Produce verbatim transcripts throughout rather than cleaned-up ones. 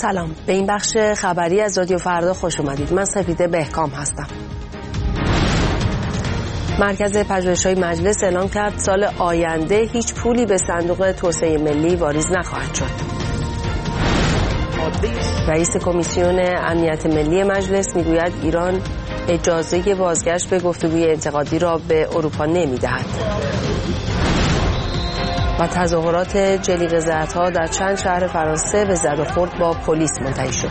سلام، به این بخش خبری از رادیو فردا خوش اومدید. من سپیده بهکام هستم. مرکز پژوهش‌های مجلس اعلام کرد سال آینده هیچ پولی به صندوق توسعه ملی واریز نخواهد شد. رئیس کمیسیون امنیت ملی مجلس میگوید ایران اجازه بازگشت به گفتگوی انتقادی را به اروپا نمیدهد. و تظاهرات جلیقه زردها در چند شهر فرانسه به زد و خورد با پلیس منتهی شد.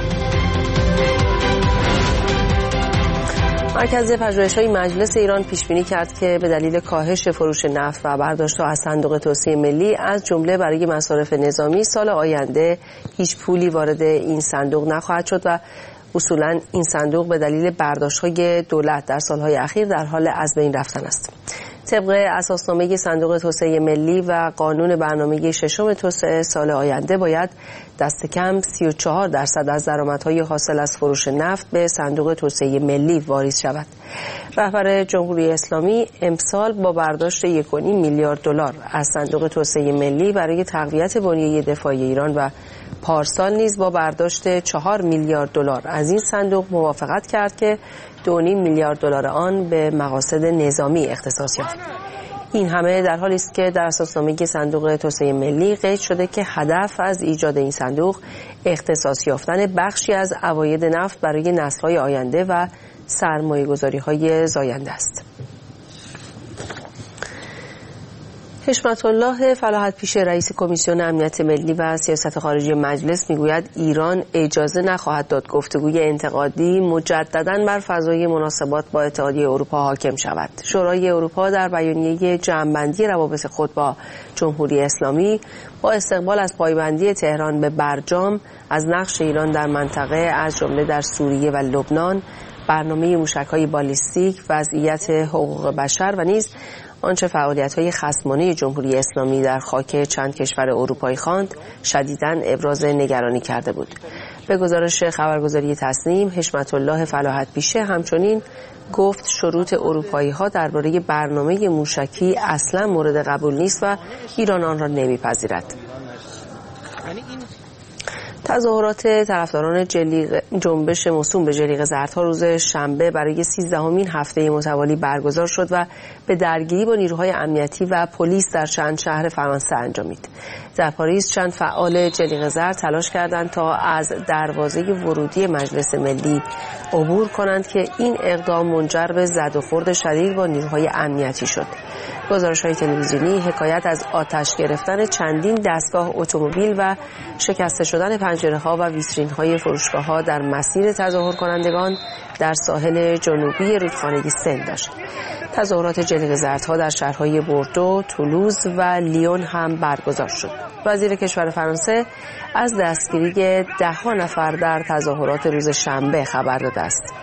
مرکز پژوهش‌های مجلس ایران پیش بینی کرد که به دلیل کاهش فروش نفت و برداشت‌ها از صندوق توسعه ملی از جمله برای مصارف نظامی سال آینده هیچ پولی وارد این صندوق نخواهد شد و اصولاً این صندوق به دلیل برداشت‌های دولت در سالهای اخیر در حال از بین رفتن است. طبق اساسنامه صندوق توسعه ملی و قانون برنامه ششم توسعه سال آینده باید دست کم سی و چهار درصد از درآمدهای حاصل از فروش نفت به صندوق توسعه ملی واریز شود. رهبر جمهوری اسلامی امسال با برداشت یک و نیم میلیارد دلار از صندوق توسعه ملی برای تقویت بنیه دفاعی ایران و پارسال نیز با برداشت چهار میلیارد دلار از این صندوق موافقت کرد که دو و نیم میلیارد دلار آن به مقاصد نظامی اختصاص یافت. این همه در حالی است که در اساسنامه صندوق توسعه ملی قید شده که هدف از ایجاد این صندوق اختصاص یافتن بخشی از عواید نفت برای نسل‌های آینده و سرمایه‌گذاری‌های زاینده است. حشمت الله فلاحت پیشه رئیس کمیسیون امنیت ملی و سیاست خارجی مجلس میگوید ایران اجازه نخواهد داد گفتگوی انتقادی مجدداً بر فضای مناسبات با اتحادیه اروپا حاکم شود. شورای اروپا در بیانیه جمع‌بندی روابط خود با جمهوری اسلامی با استقبال از پایبندی تهران به برجام از نقش ایران در منطقه از جمله در سوریه و لبنان، برنامه موشک‌های بالیستیک، وضعیت حقوق بشر و نیز آنچه فعالیت‌های خصمانه جمهوری اسلامی در خاک چند کشور اروپایی خواند، شدیداً ابراز نگرانی کرده بود. به گزارش خبرگزاری تصنیم، حشمت الله فلاحت پیشه همچنین گفت شروط اروپایی‌ها درباره برنامه موشکی اصلاً مورد قبول نیست و ایران آن را نمی‌پذیرد. تظاهرات طرفداران جنبش موسوم به جلیقه زردها روز شنبه برای سیزدهمین هفته متوالی برگزار شد و به درگیری با نیروهای امنیتی و پلیس در چند شهر فرانسه انجامید. در پاریس چند فعال جلیقه زرد تلاش کردند تا از دروازه ورودی مجلس ملی عبور کنند که این اقدام منجر به زد و خورد شدید با نیروهای امنیتی شد. گزارش‌های تلویزیونی حکایت از آتش گرفتن چندین دستگاه اتومبیل و شکسته شدن پنجره‌ها و ویترین‌های فروشگاه‌ها در مسیر تظاهر کنندگان در ساحل جنوبی رودخانه سن داشت. تظاهرات جلیقه زردها در شهرهای بوردو، تولوز و لیون هم برگزار شد. وزیر کشور فرانسه از دستگیری ده‌ها نفر در تظاهرات روز شنبه خبر داده است.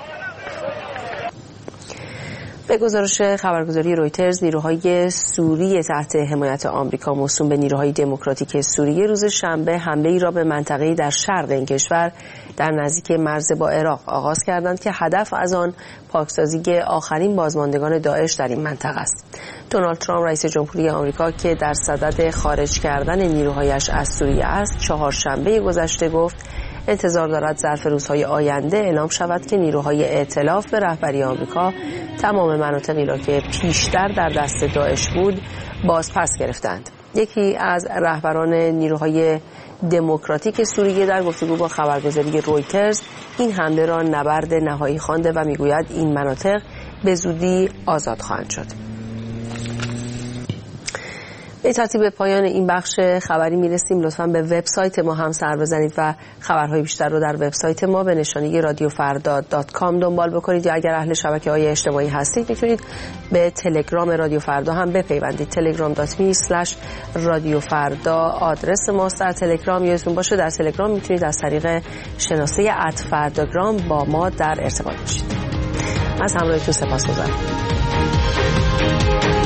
به گزارش خبرگزاری رویترز، نیروهای سوریه تحت حمایت آمریکا موسوم به نیروهای دموکراتیک سوریه روز شنبه حمله‌ای را به منطقه‌ای در شرق این کشور در نزدیک مرز با عراق آغاز کردند که هدف از آن پاکسازی آخرین بازماندگان داعش در این منطقه است. دونالد ترامپ رئیس جمهوری آمریکا که در صدد خارج کردن نیروهایش از سوریه است، چهارشنبه گذشته گفت انتظار دارد ظرف روزهای آینده اعلام شود که نیروهای ائتلاف به رهبری آمریکا تمام مناطقی را که پیشتر در دست داعش بود باز پس گرفتند. یکی از رهبران نیروهای دموکراتیک سوریه در گفتگو با خبرگزاری رویترز این حمله را نبرد نهایی خوانده و میگوید این مناطق به زودی آزاد خواهند شد. به ترتیب پایان این بخش خبری میرسیم. لطفاً به وبسایت ما هم سر بزنید و خبرهای بیشتر رو در وبسایت ما به نشانی رادیو فردا دات کام دنبال بکنید، یا اگر اهل شبکه‌های اجتماعی هستید میتونید به تلگرام رادیو فردا هم بپیوندید. تلگرام دات می اسلش رادیو فردا آدرس ماست در تلگرام. یادتون باشه در تلگرام میتونید از طریق شناسه ات فرداگرام با ما در ارتباط باشید. از همراهیتون سپاسگزارم.